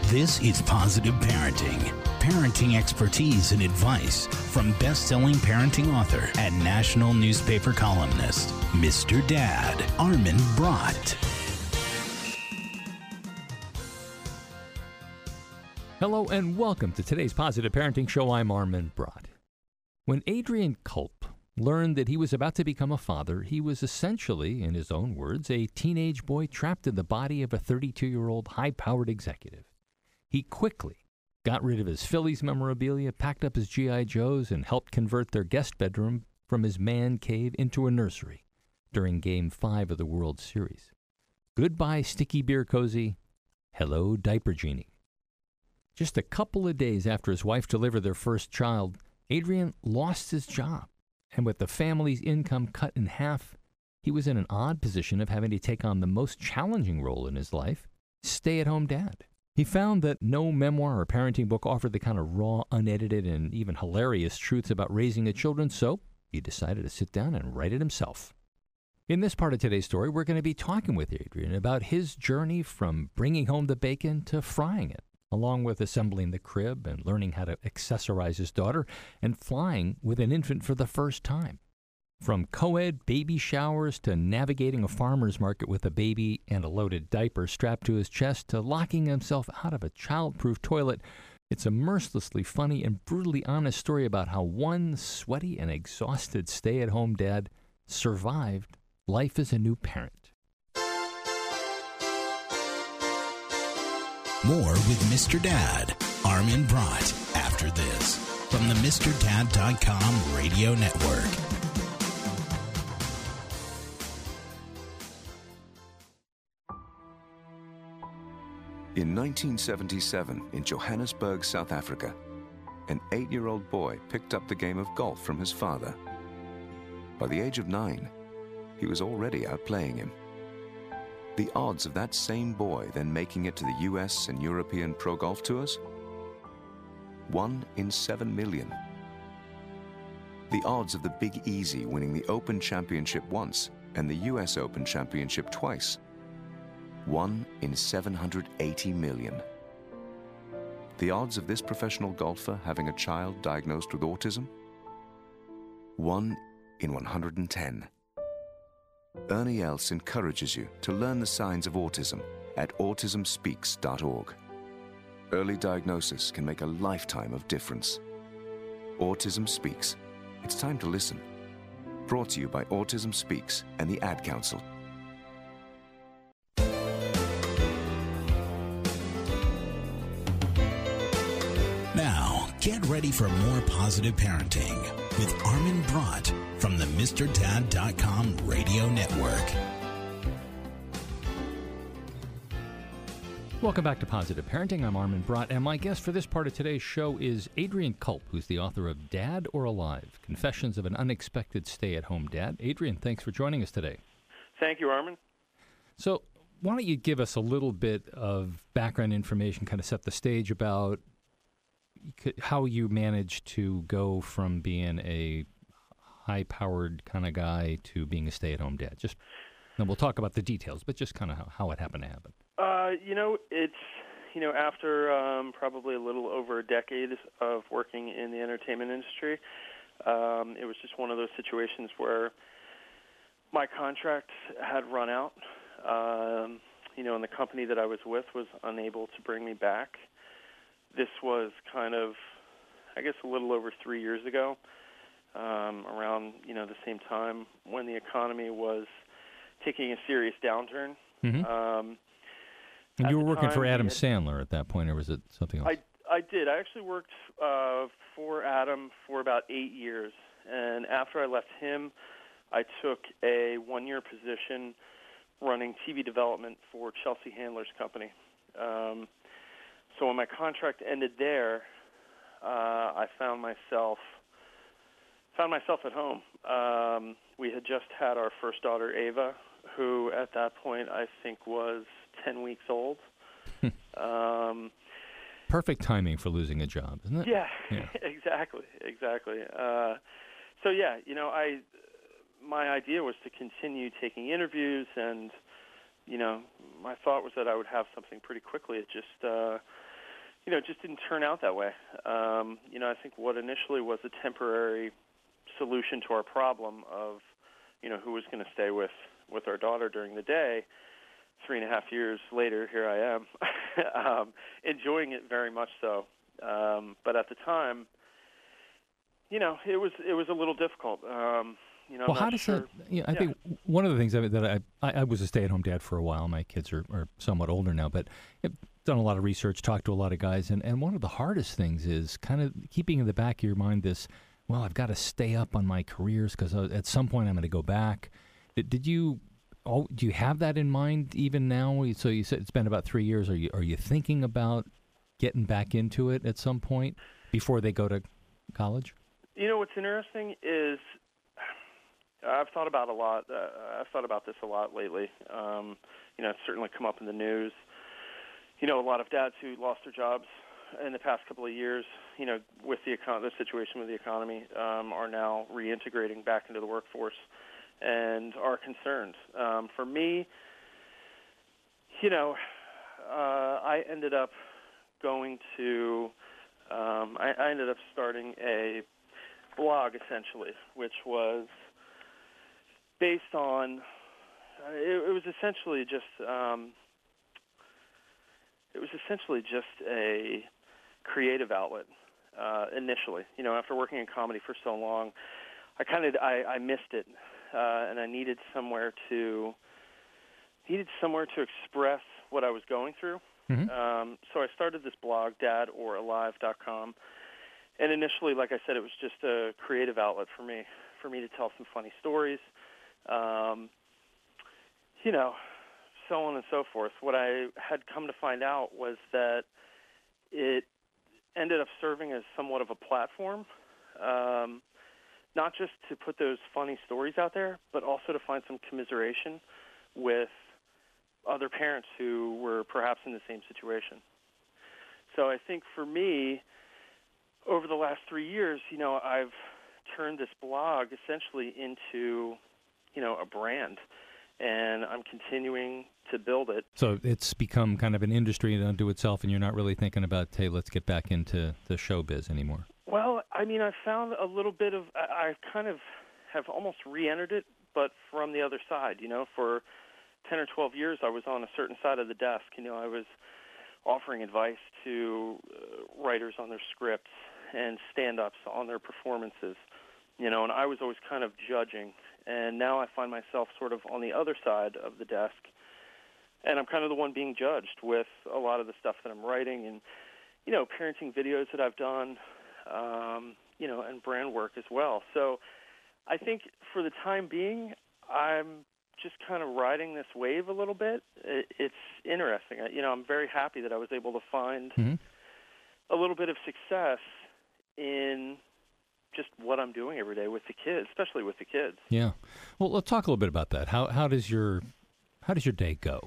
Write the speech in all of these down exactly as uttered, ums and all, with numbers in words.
This is Positive Parenting. Parenting expertise and advice from best-selling parenting author and national newspaper columnist, Mister Dad, Armin Brott. Hello and welcome to today's Positive Parenting Show. I'm Armin Brott. When Adrian Culp learned that he was about to become a father, he was essentially, in his own words, a teenage boy trapped in the body of a thirty-two-year-old high-powered executive. He quickly got rid of his Phillies memorabilia, packed up his G I. Joes, and helped convert their guest bedroom from his man cave into a nursery during Game five of the World Series. Goodbye, sticky beer cozy. Hello, diaper genie. Just a couple of days after his wife delivered their first child, Adrian lost his job. And with the family's income cut in half, he was in an odd position of having to take on the most challenging role in his life, stay-at-home dad. He found that no memoir or parenting book offered the kind of raw, unedited, and even hilarious truths about raising a children, so he decided to sit down and write it himself. In this part of today's story, we're going to be talking with Adrian about his journey from bringing home the bacon to frying it, along with assembling the crib and learning how to accessorize his daughter and flying with an infant for the first time. From co-ed baby showers to navigating a farmer's market with a baby and a loaded diaper strapped to his chest to locking himself out of a child-proof toilet, it's a mercilessly funny and brutally honest story about how one sweaty and exhausted stay-at-home dad survived life as a new parent. More with Mister Dad, Armin Brott, after this, from the Mister Dad dot com radio network. In nineteen seventy-seven, in Johannesburg, South Africa, an eight-year-old boy picked up the game of golf from his father. By the age of nine, he was already outplaying him. The odds of that same boy then making it to the U S and European Pro Golf Tours? One in seven million. The odds of the Big Easy winning the Open Championship once and the U S Open Championship twice? One in seven hundred eighty million. The odds of this professional golfer having a child diagnosed with autism? One in one hundred ten. Ernie Els encourages you to learn the signs of autism at autism speaks dot org. Early diagnosis can make a lifetime of difference. Autism Speaks. It's time to listen. Brought to you by Autism Speaks and the Ad Council. Now, get ready for more positive parenting with Armin Brott from the Mister Dad dot com radio network. Welcome back to Positive Parenting. I'm Armin Brott, and my guest for this part of today's show is Adrian Culp, who's the author of Dad or Alive, Confessions of an Unexpected Stay-at-Home Dad. Adrian, thanks for joining us today. Thank you, Armin. So why don't you give us a little bit of background information, kind of set the stage about how you managed to go from being a high-powered kind of guy to being a stay-at-home dad. Just, and we'll talk about the details, but just kind of how, how it happened to happen. Uh, you know, it's, you know, after um, probably a little over a decade of working in the entertainment industry, um, it was just one of those situations where my contract had run out, um, you know, and the company that I was with was unable to bring me back. This was kind of, I guess, a little over three years ago, um, around, you know, the same time when the economy was taking a serious downturn. Mm-hmm. Um, and you were working time, for Adam had, Sandler at that point, or was it something else? I, I did. I actually worked uh, for Adam for about eight years. And after I left him, I took a one-year position running T V development for Chelsea Handler's company. Um So when my contract ended there, uh, I found myself found myself at home. Um, we had just had our first daughter, Ava, who at that point I think was ten weeks old. um, Perfect timing for losing a job, isn't it? Yeah, yeah. exactly, exactly. Uh, so yeah, you know, I my idea was to continue taking interviews, and you know, my thought was that I would have something pretty quickly. It just uh, you know, it just didn't turn out that way. Um, you know, I think what initially was a temporary solution to our problem of, you know, who was going to stay with, with our daughter during the day, three and a half years later, here I am, um, enjoying it very much so. Um, but at the time, you know, it was it was a little difficult. Um, you know, well, I'm how not does sure. that? You know, I yeah. think one of the things that I, I I was a stay-at-home dad for a while. My kids are, are somewhat older now, but I've done a lot of research, talked to a lot of guys, and, and one of the hardest things is kind of keeping in the back of your mind this, well, I've got to stay up on my careers because at some point I'm going to go back. Did, did you? Oh, do you have that in mind even now? So you said it's been about three years. Are you are you thinking about getting back into it at some point before they go to college? You know, what's interesting is I've thought about a lot. Uh, I've thought about this a lot lately. Um, you know, it's certainly come up in the news. You know, a lot of dads who lost their jobs in the past couple of years, you know, with the econ- the situation with the economy, um, are now reintegrating back into the workforce and are concerned. Um, for me, you know, uh, I ended up going to, um, I, I ended up starting a blog, essentially, which was based on, uh, it, it was essentially just, um, it was essentially just a creative outlet uh, initially. You know, after working in comedy for so long, I kind of, I, I missed it. Uh, and I needed somewhere to needed somewhere to express what I was going through. Mm-hmm. Um, so I started this blog, dad or alive dot com. And initially, like I said, it was just a creative outlet for me, for me to tell some funny stories, um, you know, so on and so forth. What I had come to find out was that it ended up serving as somewhat of a platform. Um, not just to put those funny stories out there, but also to find some commiseration with other parents who were perhaps in the same situation. So I think for me, over the last three years, you know, I've turned this blog essentially into, you know, a brand, and I'm continuing to build it. So it's become kind of an industry unto itself, and you're not really thinking about, hey, let's get back into the showbiz anymore. Well, I mean, I found a little bit of, I, I kind of have almost re-entered it, but from the other side. You know, for ten or twelve years, I was on a certain side of the desk. You know, I was offering advice to uh, writers on their scripts and stand-ups on their performances, you know, and I was always kind of judging. And now I find myself sort of on the other side of the desk, and I'm kind of the one being judged with a lot of the stuff that I'm writing and, you know, parenting videos that I've done, Um, you know, and brand work as well. So I think for the time being, I'm just kind of riding this wave a little bit. It, it's interesting. You know, I'm very happy that I was able to find mm-hmm. a little bit of success in just what I'm doing every day with the kids, especially with the kids. Yeah. Well, let's talk a little bit about that. How how does your how does your day go?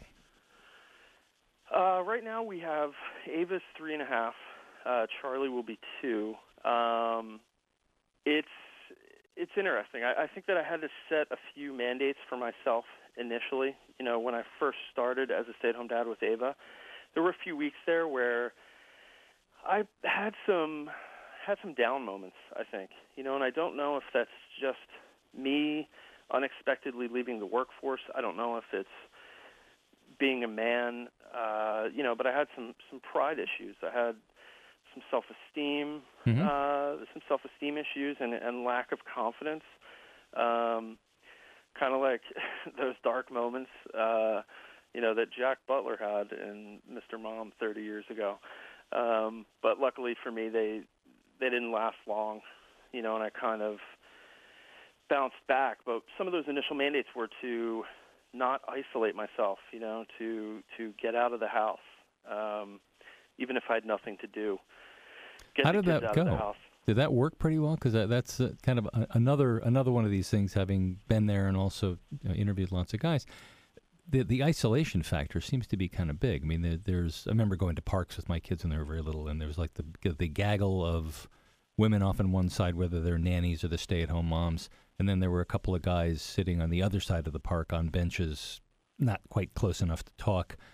Uh, right now we have Ava's three and a half. Uh, Charlie will be two. Um, it's it's interesting. I, I think that I had to set a few mandates for myself initially. You know, when I first started as a stay-at-home dad with Ava, there were a few weeks there where I had some had some down moments, I think. You know, and I don't know if that's just me unexpectedly leaving the workforce. I don't know if it's being a man, uh, you know, but I had some, some pride issues. I had some self-esteem, mm-hmm. uh, some self-esteem issues and, and lack of confidence, um, kind of like those dark moments, uh, you know, that Jack Butler had in Mister Mom thirty years ago. Um, but luckily for me, they they didn't last long, you know, and I kind of bounced back. But some of those initial mandates were to not isolate myself, you know, to to get out of the house, um, even if I had nothing to do. Get How the did kids that out go? of the house. Did that work pretty well? Because that, that's uh, kind of a, another another one of these things, having been there and also you know, interviewed lots of guys. The the isolation factor seems to be kind of big. I mean, there, there's I remember going to parks with my kids when they were very little, and there was like the the gaggle of women off on one side, whether they're nannies or the stay-at-home moms, and then there were a couple of guys sitting on the other side of the park on benches, not quite close enough to talk.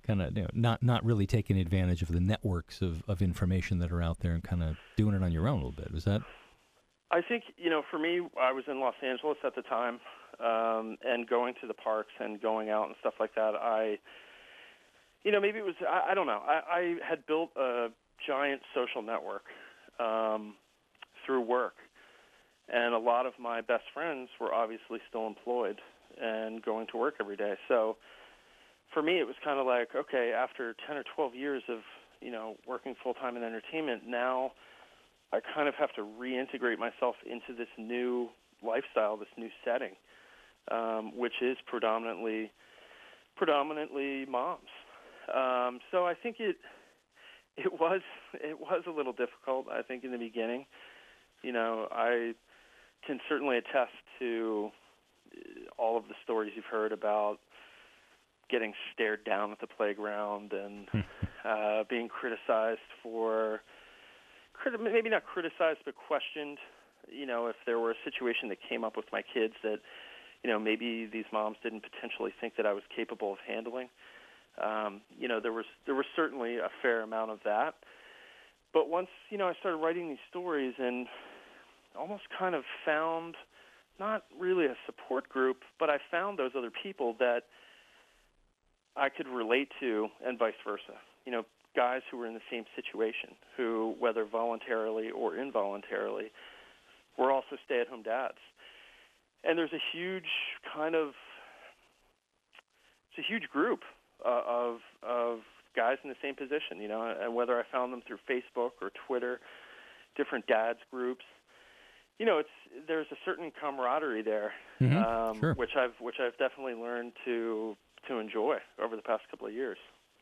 kind of you know, not not really taking advantage of the networks of, of information that are out there and kind of doing it on your own a little bit. Was that? I think, you know, for me, I was in Los Angeles at the time, um, and going to the parks and going out and stuff like that, I, you know, maybe it was, I, I don't know, I, I had built a giant social network um, through work. And a lot of my best friends were obviously still employed and going to work every day. So for me, it was kind of like, okay, after ten or twelve years of, you know, working full-time in entertainment, now I kind of have to reintegrate myself into this new lifestyle, this new setting, um, which is predominantly predominantly moms. Um, so I think it it was it was a little difficult, I think, in the beginning. You know, I can certainly attest to all of the stories you've heard about getting stared down at the playground and uh, being criticized for, maybe not criticized, but questioned, you know, if there were a situation that came up with my kids that, you know, maybe these moms didn't potentially think that I was capable of handling. Um, you know, there was there was certainly a fair amount of that. But once, you know, I started writing these stories and almost kind of found not really a support group, but I found those other people that I could relate to and vice versa. You know, guys who were in the same situation, who, whether voluntarily or involuntarily, were also stay-at-home dads. And there's a huge kind of, it's a huge group uh, of of guys in the same position, you know, and whether I found them through Facebook or Twitter, different dads groups, you know, it's there's a certain camaraderie there, mm-hmm. um, sure. which I've which I've definitely learned to to enjoy over the past couple of years.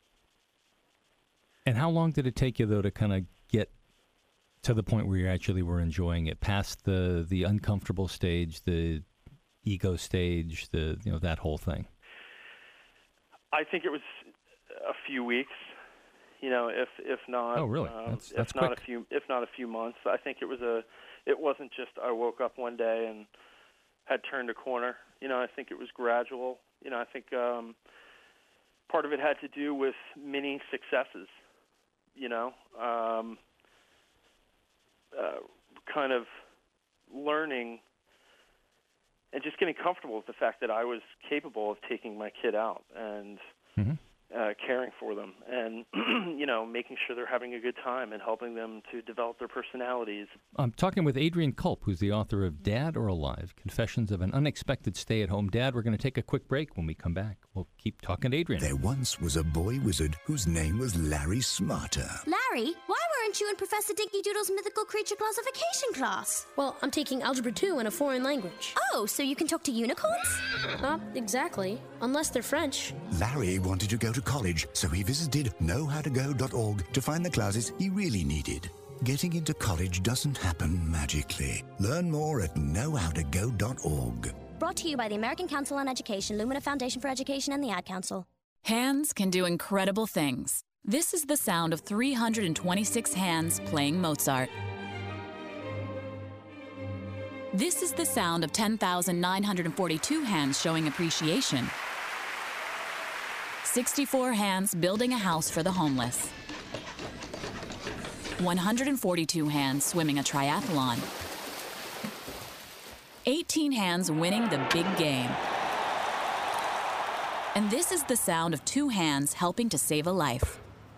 And how long did it take you, though, to kind of get to the point where you actually were enjoying it, past the the uncomfortable stage, the ego stage, the you know that whole thing? I think it was a few weeks, you know, if if not. Oh, really? Um, that's, that's if not quick. a few, if not a few months. I think it was a. It wasn't just I woke up one day and had turned a corner. You know, I think it was gradual. You know, I think um, part of it had to do with many successes. You know, um, uh, kind of learning and just getting comfortable with the fact that I was capable of taking my kid out and mm-hmm. uh, caring for them and, you know, making sure they're having a good time and helping them to develop their personalities. I'm talking with Adrian Culp, who's the author of Dad or Alive, Confessions of an Unexpected Stay-at-Home Dad. We're going to take a quick break. When we come back, we'll keep talking to Adrian. There once was a boy wizard whose name was Larry Smarter. Larry, why weren't you in Professor Dinky Doodle's mythical creature classification class? Well, I'm taking Algebra two in a foreign language. Oh, so you can talk to unicorns? Not exactly, unless they're French. Larry wanted to go to college, so he visited know how to go dot org to find the classes he really needed. Getting into college doesn't happen magically. Learn more at know how to go dot org. Brought to you by the American Council on Education, Lumina Foundation for Education, and the Ad Council. Hands can do incredible things. This is the sound of three hundred twenty-six hands playing Mozart. This is the sound of ten thousand nine hundred forty-two hands showing appreciation. sixty-four hands building a house for the homeless. one hundred forty-two hands swimming a triathlon. eighteen hands winning the big game. And this is the sound of two hands helping to save a life.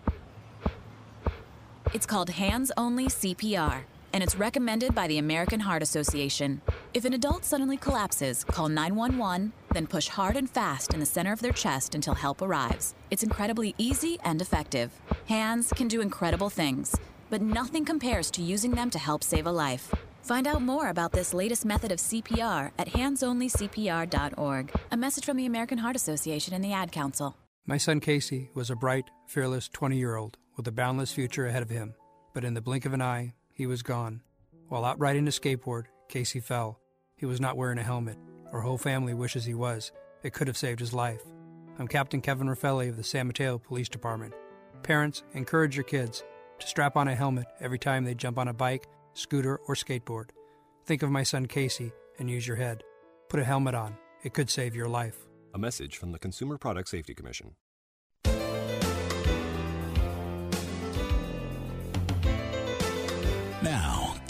It's called Hands-Only C P R, and it's recommended by the American Heart Association. If an adult suddenly collapses, call nine one one, then push hard and fast in the center of their chest until help arrives. It's incredibly easy and effective. Hands can do incredible things, but nothing compares to using them to help save a life. Find out more about this latest method of C P R at hands only C P R dot org. A message from the American Heart Association and the Ad Council. My son Casey was a bright, fearless twenty-year-old with a boundless future ahead of him. But in the blink of an eye, he was gone. While out riding a skateboard, Casey fell. He was not wearing a helmet. Our whole family wishes he was. It could have saved his life. I'm Captain Kevin Raffelli of the San Mateo Police Department. Parents, encourage your kids to strap on a helmet every time they jump on a bike, scooter, or skateboard. Think of my son Casey and use your head. Put a helmet on. It could save your life. A message from the Consumer Product Safety Commission.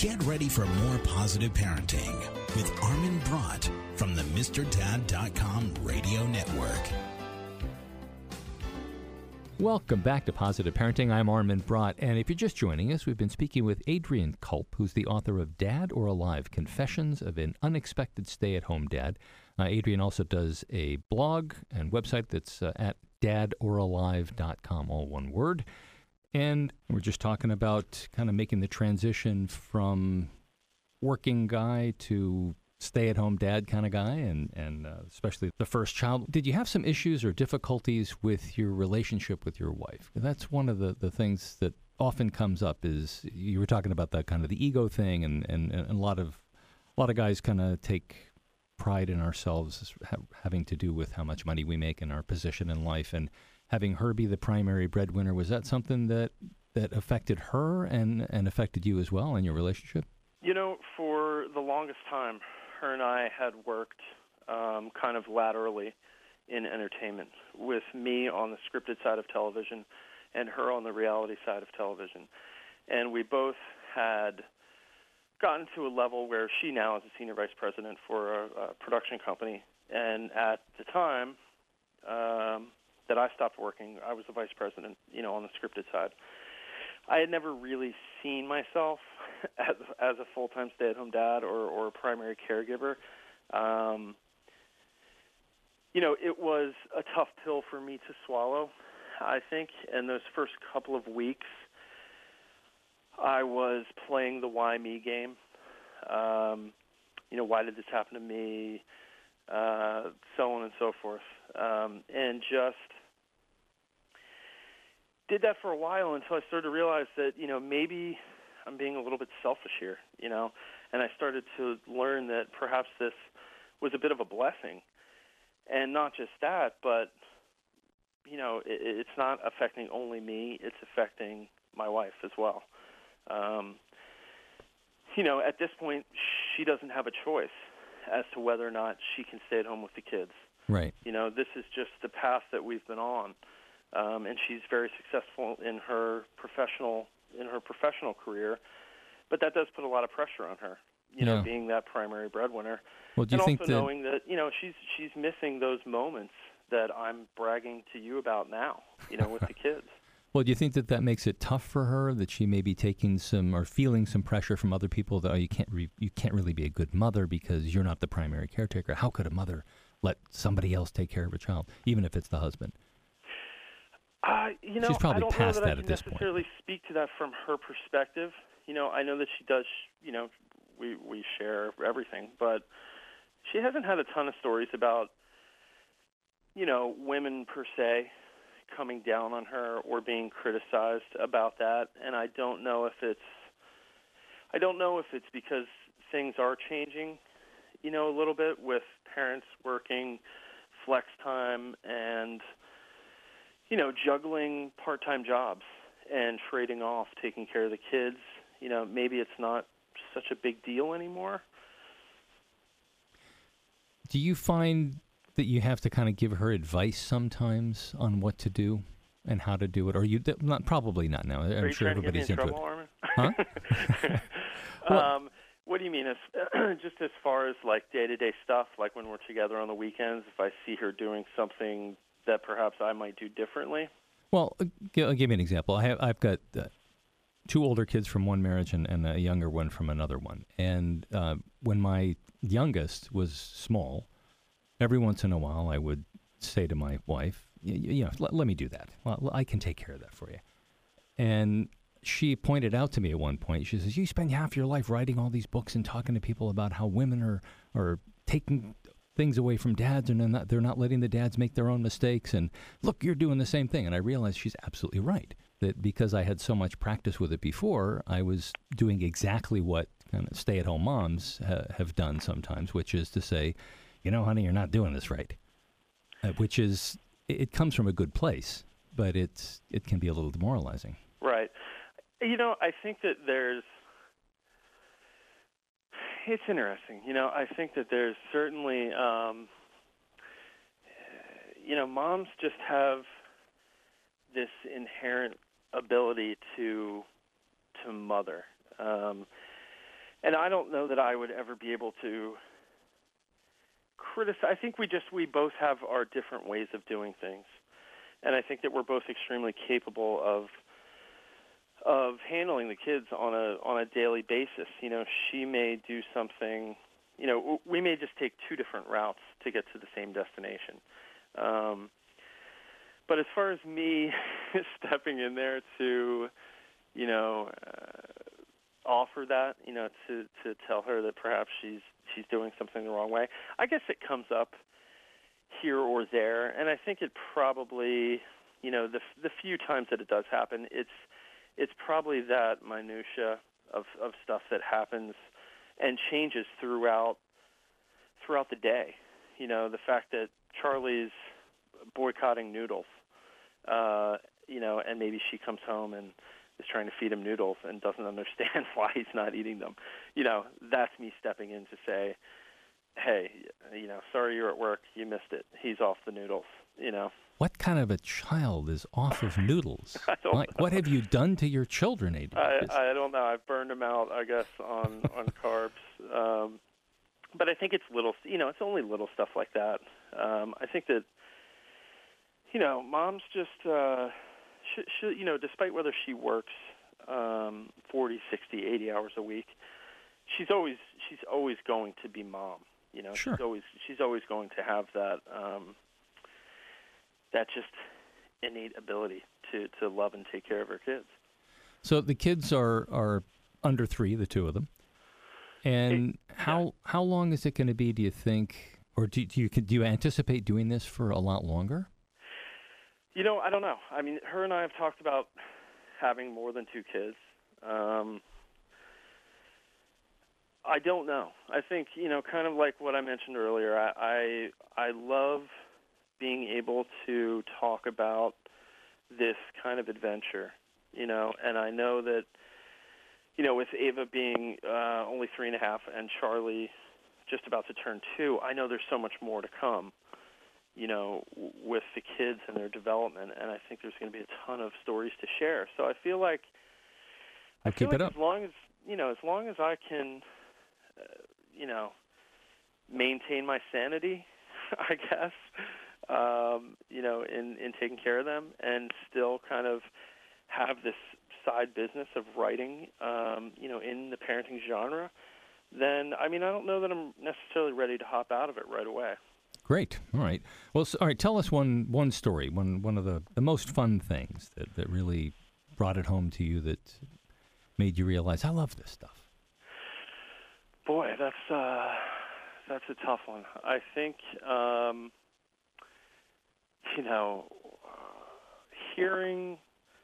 Get ready for more positive parenting with Armin Brott from the Mr Dad dot com radio network. Welcome back to Positive Parenting. I'm Armin Brott, and if you're just joining us, we've been speaking with Adrian Culp, who's the author of Dad or Alive, Confessions of an Unexpected Stay-at-Home Dad. Uh, Adrian also does a blog and website that's uh, at dad or alive dot com, all one word. And we're just talking about kind of making the transition from working guy to stay-at-home dad kind of guy, and, and uh, especially the first child. Did you have some issues or difficulties with your relationship with your wife? That's one of the, the things that often comes up is you were talking about that kind of the ego thing, and, and, and a lot of a lot of guys kind of take pride in ourselves ha- having to do with how much money we make and our position in life, and having her be the primary breadwinner. Was that something that, that affected her and, and affected you as well in your relationship? You know, for the longest time, her and I had worked um, kind of laterally in entertainment, with me on the scripted side of television and her on the reality side of television. And we both had gotten to a level where she now is a senior vice president for a, a production company. And at the time um, that I stopped working, I was the vice president, you know, on the scripted side. I had never really seen myself as, as a full-time stay-at-home dad or, or a primary caregiver. Um, you know, it was a tough pill for me to swallow, I think. In those first couple of weeks, I was playing the why me game. Um, you know, why did this happen to me? Uh, so on and so forth. Um, and just did that for a while until I started to realize that, you know, maybe I'm being a little bit selfish here, you know, and I started to learn that perhaps this was a bit of a blessing. And not just that, but, you know, it, it's not affecting only me, it's affecting my wife as well. Um, you know, at this point, she doesn't have a choice as to whether or not she can stay at home with the kids. Right. You know, this is just the path that we've been on. Um, and she's very successful in her professional in her professional career, but that does put a lot of pressure on her. You know, Yeah. being that primary breadwinner, Well, do you and think also that, knowing that you know she's she's missing those moments that I'm bragging to you about now. You know, with the kids. Well, do you think that that makes it tough for her, that she may be taking some or feeling some pressure from other people that, oh, you can't re- you can't really be a good mother because you're not the primary caretaker? How could a mother let somebody else take care of a child, even if it's the husband? Uh, you know, She's probably I don't past know that, that I can at this point. necessarily speak to that from her perspective. You know, I know that she does. You know, we we share everything, but she hasn't had a ton of stories about, you know, women per se coming down on her or being criticized about that. And I don't know if it's, I don't know if it's because things are changing, you know, a little bit with parents working flex time and, you know, juggling part-time jobs and trading off taking care of the kids. You know, maybe it's not such a big deal anymore. Do you find that you have to kind of give her advice sometimes on what to do and how to do it? Or you not probably not now. I'm Are you sure trying everybody's to get me in into trouble, it. Armin? Huh? um, what do you mean? As, just as far as like day-to-day stuff, like when we're together on the weekends, if I see her doing something that perhaps I might do differently? Well, I'll give you an example. I have, I've got uh, two older kids from one marriage and, and a younger one from another one. And uh, when my youngest was small, every once in a while I would say to my wife, you, you know, let, let me do that. Well, I can take care of that for you. And she pointed out to me at one point, she says, you spend half your life writing all these books and talking to people about how women are, are taking things away from dads and they're not, they're not letting the dads make their own mistakes. And look, you're doing the same thing. And I realized she's absolutely right, that because I had so much practice with it before, I was doing exactly what kind of stay-at-home moms ha- have done sometimes, which is to say, you know, honey, you're not doing this right, uh, which is, it, it comes from a good place, but it's it can be a little demoralizing. Right. You know, I think that there's, it's interesting. You know, I think that there's certainly, um, you know, moms just have this inherent ability to to mother. Um, and I don't know that I would ever be able to criticize. I think we just we both have our different ways of doing things, and I think that we're both extremely capable of of handling the kids on a on a daily basis. You know, she may do something. You know, we may just take two different routes to get to the same destination. Um, but as far as me stepping in there to, you know, uh, offer that, you know, to, to tell her that perhaps she's she's doing something the wrong way, I guess it comes up here or there, and I think it probably, you know, the the few times that it does happen, it's it's probably that minutia of of stuff that happens and changes throughout throughout the day. You know, the fact that Charlie's boycotting noodles, uh, you know, and maybe she comes home and is trying to feed him noodles and doesn't understand why he's not eating them. You know, that's me stepping in to say, hey, you know, sorry you're at work, you missed it. He's off the noodles, you know. What kind of a child is off of noodles? I don't like, know. What have you done to your children, Adrian? I, I don't know. I've burned them out, I guess, on, on carbs. Um, but I think it's little, you know, it's only little stuff like that. Um, I think that, you know, mom's just, uh, she, she, you know, despite whether she works um, forty, sixty, eighty hours a week, she's always she's always going to be mom. You know, sure. she's always she's always going to have that um, that just innate ability to, to love and take care of her kids. So the kids are, are under three, the two of them. And it, how yeah. how long is it going to be, do you think, or do, do you do you anticipate doing this for a lot longer? You know, I don't know. I mean, her and I have talked about having more than two kids. Um, I don't know. I think, you know, kind of like what I mentioned earlier, I, I I love being able to talk about this kind of adventure, you know, and I know that, you know, with Ava being uh, only three and a half and Charlie just about to turn two, I know there's so much more to come, you know, w- with the kids and their development, and I think there's going to be a ton of stories to share. So I feel like, I I'll feel keep like it up. as long as, you know, as long as I can, uh, you know, maintain my sanity, I guess, um, you know, in, in taking care of them and still kind of have this side business of writing, um, you know, in the parenting genre, then, I mean, I don't know that I'm necessarily ready to hop out of it right away. Great. All right. Well, so, all right, tell us one one story, one one of the, the most fun things that, that really brought it home to you, that made you realize, I love this stuff. Boy, that's uh, that's a tough one. I think, um, you know, uh, hearing,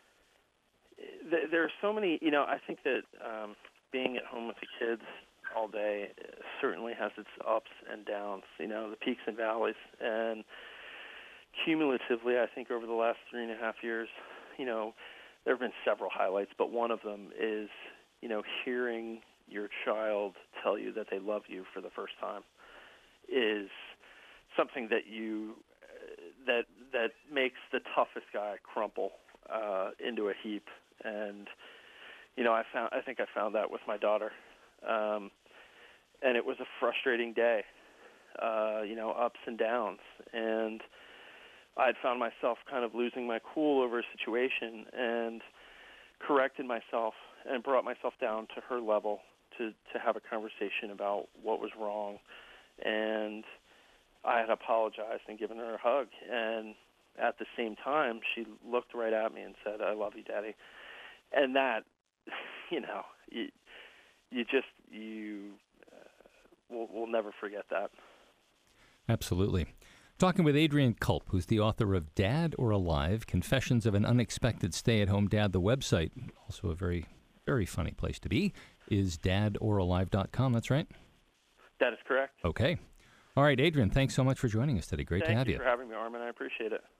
th- there are so many, you know, I think that um, being at home with the kids all day certainly has its ups and downs, you know, the peaks and valleys. And cumulatively, I think over the last three and a half years, you know, there have been several highlights, but one of them is, you know, hearing your child tell you that they love you for the first time is something that you uh, that that makes the toughest guy crumple uh, into a heap. And you know, I found I think I found that with my daughter, um, and it was a frustrating day. Uh, you know, ups and downs, and I'd found myself kind of losing my cool over a situation and corrected myself and brought myself down to her level to, to have a conversation about what was wrong. And I had apologized and given her a hug. And at the same time, she looked right at me and said, I love you, Daddy. And that, you know, you, you just, you uh, will will never forget that. Absolutely. Talking with Adrian Culp, who's the author of Dad or Alive, Confessions of an Unexpected Stay-at-Home Dad. The website, also a very, very funny place to be, is dad or alive dot com. That's right? That is correct. Okay. All right, Adrian, thanks so much for joining us today. Great Thank to have you. Thank you for having me, Armin. I appreciate it.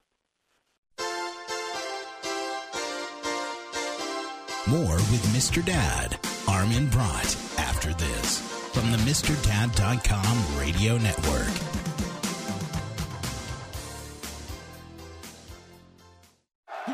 More with Mister Dad, Armin Brott, after this, from the Mr Dad dot com radio network.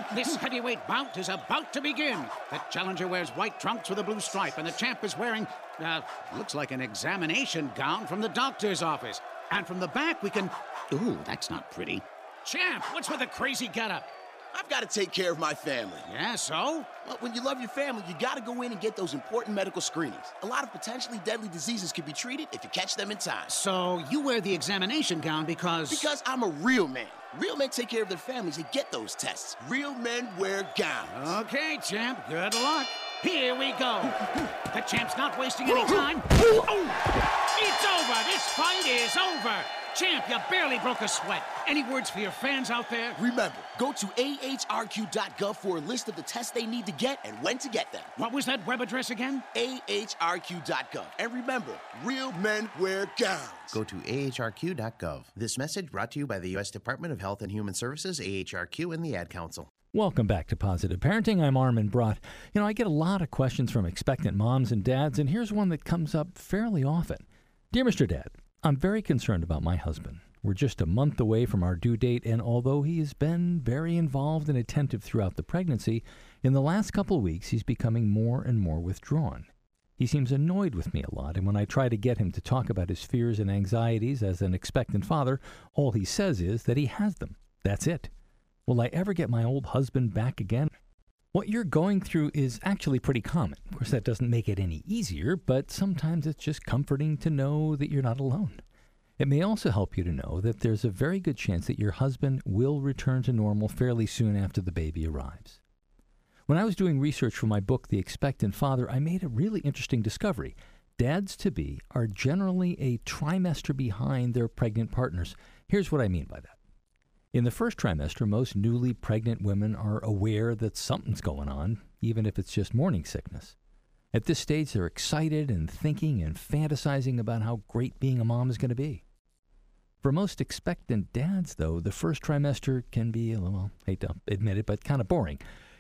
This heavyweight bout is about to begin. The challenger wears white trunks with a blue stripe, and the champ is wearing, uh, looks like an examination gown from the doctor's office. And from the back, we can... Ooh, that's not pretty. Champ, what's with the crazy getup? I've got to take care of my family. Yeah, so? Well, when you love your family, you got to go in and get those important medical screenings. A lot of potentially deadly diseases can be treated if you catch them in time. So you wear the examination gown because... Because I'm a real man. Real men take care of their families and get those tests. Real men wear gowns. Okay, champ, good luck. Here we go. The champ's not wasting any time. Oh, it's over. This fight is over. Champ, you barely broke a sweat. Any words for your fans out there? Remember, go to A H R Q dot gov for a list of the tests they need to get and when to get them. What was that web address again? A H R Q dot gov. And remember, real men wear gowns. Go to A H R Q dot gov. This message brought to you by the U S Department of Health and Human Services, A H R Q, and the Ad Council. Welcome back to Positive Parenting. I'm Armin Brott. You know, I get a lot of questions from expectant moms and dads, and here's one that comes up fairly often. Dear Mister Dad, I'm very concerned about my husband. We're just a month away from our due date, and although he has been very involved and attentive throughout the pregnancy, in the last couple of weeks he's becoming more and more withdrawn. He seems annoyed with me a lot, and when I try to get him to talk about his fears and anxieties as an expectant father, all he says is that he has them. That's it. Will I ever get my old husband back again? What you're going through is actually pretty common. Of course, that doesn't make it any easier, but sometimes it's just comforting to know that you're not alone. It may also help you to know that there's a very good chance that your husband will return to normal fairly soon after the baby arrives. When I was doing research for my book, The Expectant Father, I made a really interesting discovery. Dads-to-be are generally a trimester behind their pregnant partners. Here's what I mean by that. In the first trimester, most newly pregnant women are aware that something's going on, even if it's just morning sickness. At this stage, they're excited and thinking and fantasizing about how great being a mom is going to be. For most expectant dads, though, the first trimester can be, well, I hate to admit it, but kind of boring.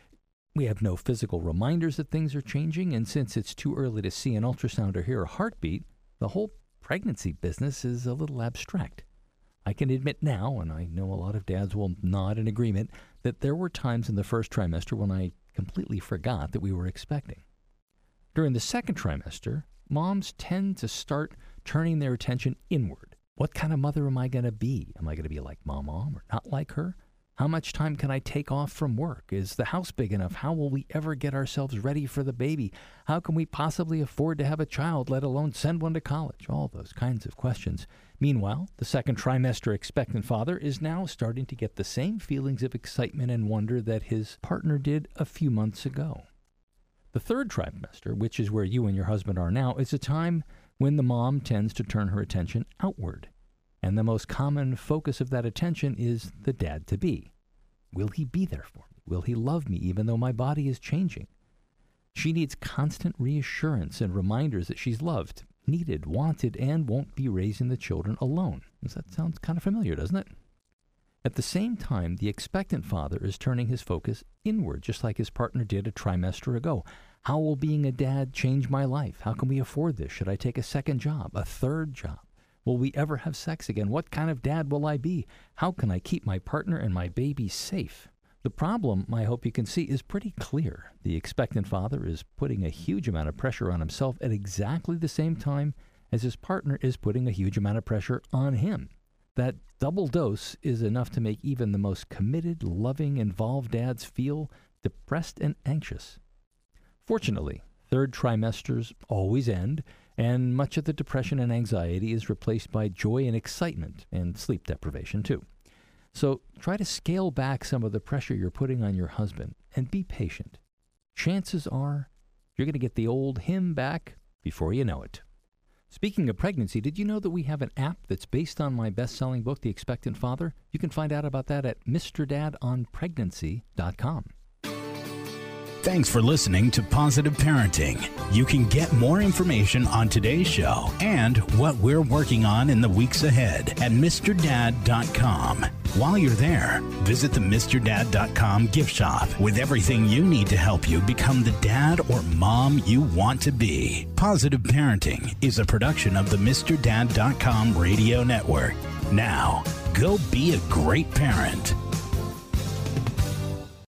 We have no physical reminders that things are changing, and since it's too early to see an ultrasound or hear a heartbeat, the whole pregnancy business is a little abstract. I can admit now, and I know a lot of dads will nod in agreement, that there were times in the first trimester when I completely forgot that we were expecting. During the second trimester, moms tend to start turning their attention inward. What kind of mother am I going to be? Am I going to be like mom or not like her? How much time can I take off from work? Is the house big enough? How will we ever get ourselves ready for the baby? How can we possibly afford to have a child, let alone send one to college? All those kinds of questions. Meanwhile, the second trimester expectant father is now starting to get the same feelings of excitement and wonder that his partner did a few months ago. The third trimester, which is where you and your husband are now, is a time when the mom tends to turn her attention outward. And the most common focus of that attention is the dad-to-be. Will he be there for me? Will he love me even though my body is changing? She needs constant reassurance and reminders that she's loved, needed, wanted, and won't be raising the children alone. That sounds kind of familiar, doesn't it? At the same time, the expectant father is turning his focus inward, just like his partner did a trimester ago. How will being a dad change my life? How can we afford this? Should I take a second job, a third job? Will we ever have sex again? What kind of dad will I be? How can I keep my partner and my baby safe? The problem, I hope you can see, is pretty clear. The expectant father is putting a huge amount of pressure on himself at exactly the same time as his partner is putting a huge amount of pressure on him. That double dose is enough to make even the most committed, loving, involved dads feel depressed and anxious. Fortunately, third trimesters always end, and much of the depression and anxiety is replaced by joy and excitement, and sleep deprivation too. So try to scale back some of the pressure you're putting on your husband, and be patient. Chances are you're going to get the old him back before you know it. Speaking of pregnancy, did you know that we have an app that's based on my best-selling book, The Expectant Father? You can find out about that at Mr Dad On Pregnancy dot com. Thanks for listening to Positive Parenting. You can get more information on today's show and what we're working on in the weeks ahead at Mr Dad dot com. While you're there, visit the Mr Dad dot com gift shop with everything you need to help you become the dad or mom you want to be. Positive Parenting is a production of the Mr Dad dot com radio network. Now, go be a great parent.